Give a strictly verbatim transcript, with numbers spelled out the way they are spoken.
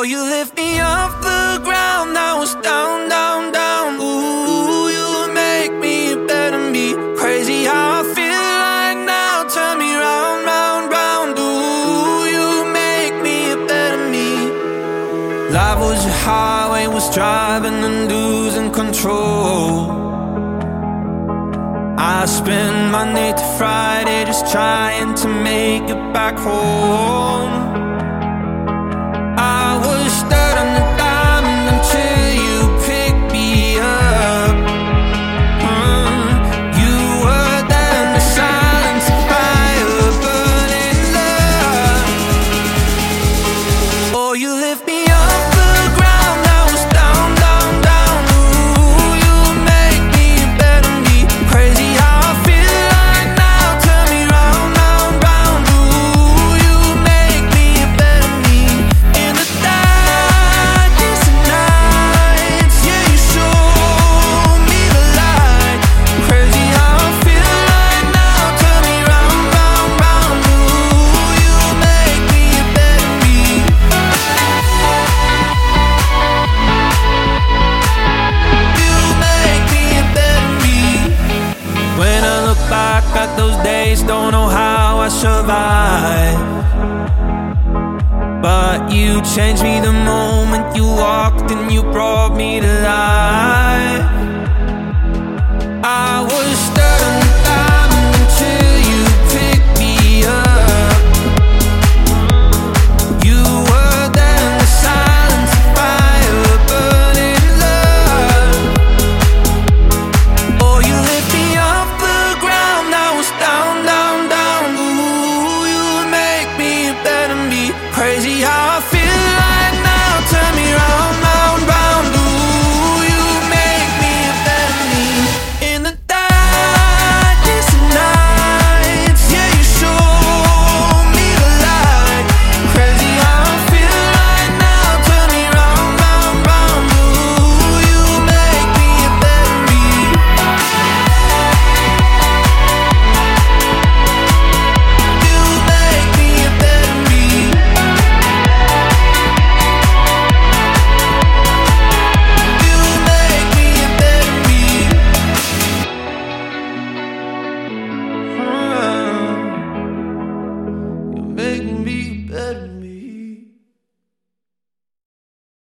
you lift me off the ground. I was down, down, down. Ooh, you make me better me. Crazy how I feel like now. Turn me round, round, round. Ooh, you make me a better me. Life was a highway, was driving and losing control. I spend Monday to Friday just trying to make it back home. I was stuck on the diamond until you picked me up. mm. You were there in the silence of fire, burning love. Oh, you lift me off the ground. I was down, down, down. Ooh, you make me better me. Crazy how I feel like now. Turn me round, round, round. Ooh, you make me a better me. In the darkest of nights, yeah, you show me the light. Crazy how I feel like now. Turn me round, round, round. Ooh, you make me a better me. You make me a better me. When I look back at those days, don't know how I survived. But you changed me the moment you walked and you brought me to life.